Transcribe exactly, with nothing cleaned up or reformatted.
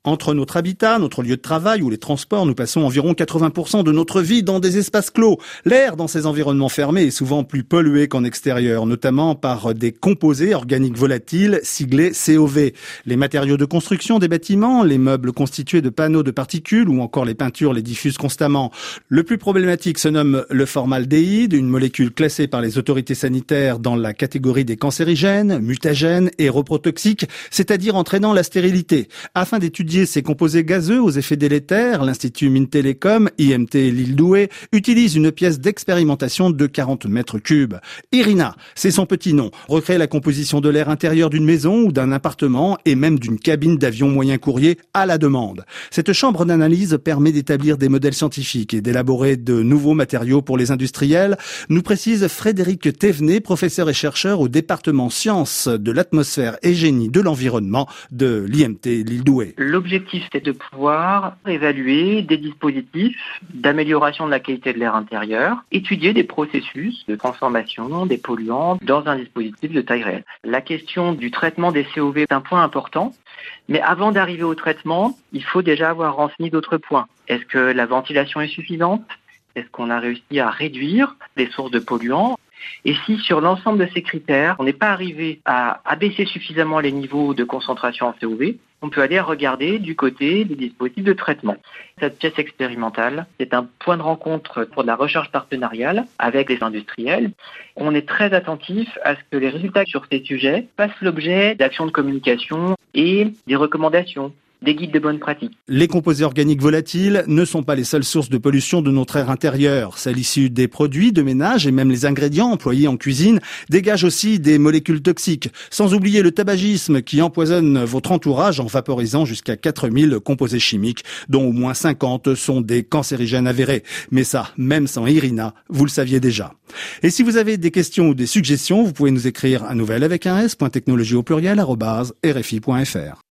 Entre notre habitat, notre lieu de travail ou les transports, nous passons environ quatre-vingts pour cent de notre vie dans des espaces clos. L'air dans ces environnements fermés est souvent plus pollué qu'en extérieur, notamment par des composés organiques volatiles, siglés C O V. Les matériaux de construction des bâtiments, les meubles constitués de panneaux de particules ou encore les peintures les diffusent constamment. Le plus problématique se nomme le formaldéhyde, une molécule classée par les autorités sanitaires dans la catégorie des cancérigènes, mutagènes et reprotoxiques, c'est-à-dire entraînant la stérilité. Afin d'étudier ces composés gazeux aux effets délétères, l'Institut Mintelecom, I M T Lille-Douai, utilise une pièce d'expérimentation de quarante mètres cubes. Irina, c'est son petit nom, recrée la composition de l'air intérieur d'une maison ou d'un appartement et même d'une cabine d'avion moyen courrier à la demande. Cette chambre d'analyse permet d'établir des modèles scientifiques et d'élaborer de nouveaux matériaux pour les industriels, nous précise Frédéric Thévenet, professeur et chercheur au département sciences de l'atmosphère et génie de l'environnement de l'I M T Lille-Douai. L'objectif, c'est de pouvoir évaluer des dispositifs d'amélioration de la qualité de l'air intérieur, étudier des processus de transformation des polluants dans un dispositif de taille réelle. La question du traitement des C O V est un point important, mais avant d'arriver au traitement, il faut déjà avoir renseigné d'autres points. Est-ce que la ventilation est suffisante ? Est-ce qu'on a réussi à réduire les sources de polluants ? Et si sur l'ensemble de ces critères, on n'est pas arrivé à abaisser suffisamment les niveaux de concentration en C O V, on peut aller regarder du côté des dispositifs de traitement. Cette pièce expérimentale, c'est un point de rencontre pour de la recherche partenariale avec les industriels. On est très attentif à ce que les résultats sur ces sujets fassent l'objet d'actions de communication et des recommandations, des guides de bonne pratique. Les composés organiques volatiles ne sont pas les seules sources de pollution de notre air intérieur. Celles issues des produits de ménage et même les ingrédients employés en cuisine dégagent aussi des molécules toxiques. Sans oublier le tabagisme qui empoisonne votre entourage en vaporisant jusqu'à quatre mille composés chimiques, dont au moins cinquante sont des cancérigènes avérés. Mais ça, même sans Irina, vous le saviez déjà. Et si vous avez des questions ou des suggestions, vous pouvez nous écrire à nouvelle avec un s, point technologie au pluriel, arobase, rfi point fr.